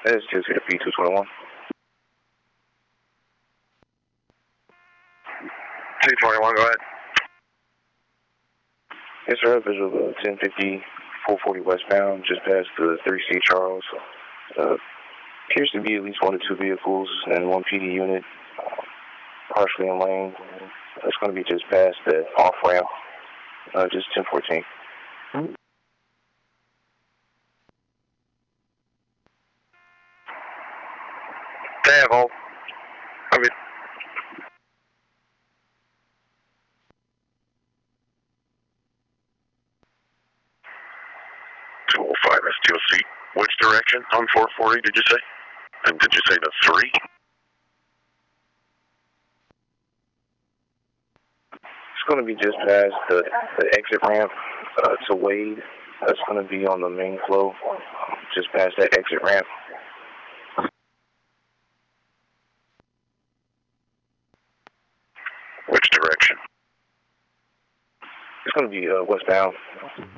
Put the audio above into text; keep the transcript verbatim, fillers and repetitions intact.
That is two to the P two twenty-one. two twenty-one, go ahead. Yes, sir. Visual uh, ten fifty, four forty westbound, just past the three C Charles. Uh, appears to be at least one or two vehicles and one P D unit, uh, partially in lane. It's going to be just past the off ramp, uh, just ten fourteen. They have all. I mean, two oh five S T O C. Which direction on four forty did you say? And did you say the three? It's going to be just past the, the exit ramp uh, to Wade. That's going to be on the main flow, just past that exit ramp. Which direction? It's going to be uh, westbound.